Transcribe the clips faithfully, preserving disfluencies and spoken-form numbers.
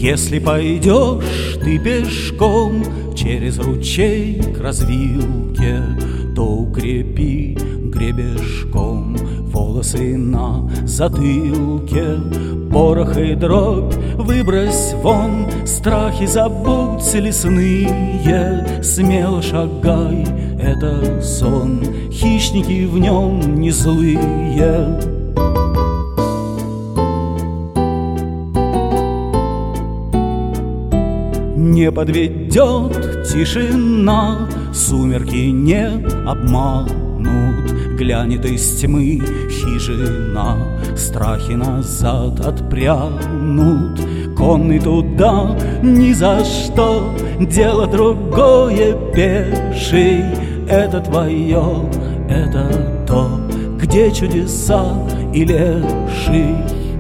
Если пойдешь ты пешком через ручей к развилке, то укрепи гребешком волосы на затылке. Порох и дробь выбрось вон, страхи забудь лесные. Смело шагай, это сон, хищники в нем не злые. Не подведет тишина, сумерки не обманут. Глянет из тьмы хижина, страхи назад отпрянут. Конный туда ни за что, дело другое пеший. Это твое, это то, где чудеса и леший.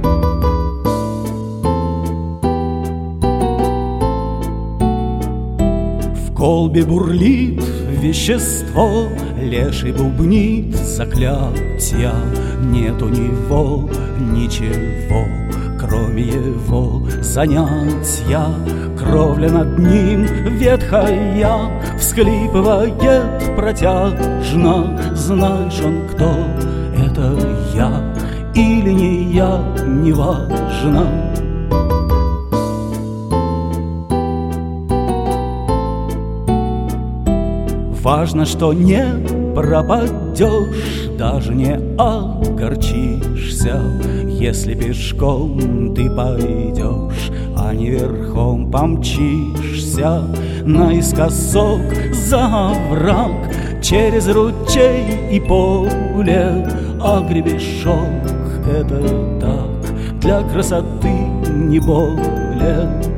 В колбе бурлит вещество, леший бубнит заклятия. Нет у него ничего, кроме его занятия. Кровля над ним ветхая всхлипывает протяжно. Знаешь, он кто? Это я или не я, неважно. Важно, что не пропадешь, даже не огорчишься, если пешком ты пойдешь, а не верхом помчишься. Наискосок за овраг, через ручей и поле, а гребешок — это так, для красоты не более.